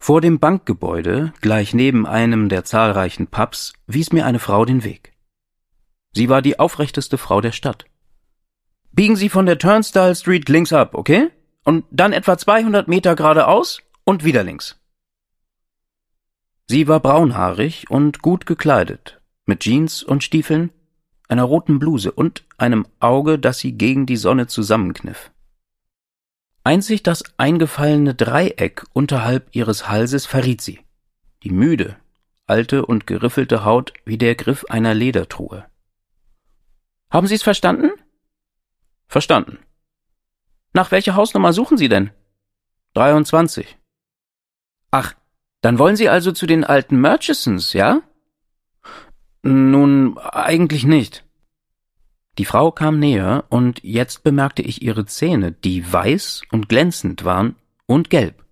Vor dem Bankgebäude, gleich neben einem der zahlreichen Pubs, wies mir eine Frau den Weg. Sie war die aufrechteste Frau der Stadt. »Biegen Sie von der Turnstile Street links ab, okay? Und dann etwa 200 Meter geradeaus und wieder links.« Sie war braunhaarig und gut gekleidet, mit Jeans und Stiefeln, einer roten Bluse und einem Auge, das sie gegen die Sonne zusammenkniff. Einzig das eingefallene Dreieck unterhalb ihres Halses verriet sie, die müde, alte und geriffelte Haut wie der Griff einer Ledertruhe. »Haben Sie es verstanden?« »Verstanden.« »Nach welcher Hausnummer suchen Sie denn?« »23.« »Ach, dann wollen Sie also zu den alten Murchisons, ja?« »Nun, eigentlich nicht.« Die Frau kam näher, und jetzt bemerkte ich ihre Zähne, die weiß und glänzend waren und gelb.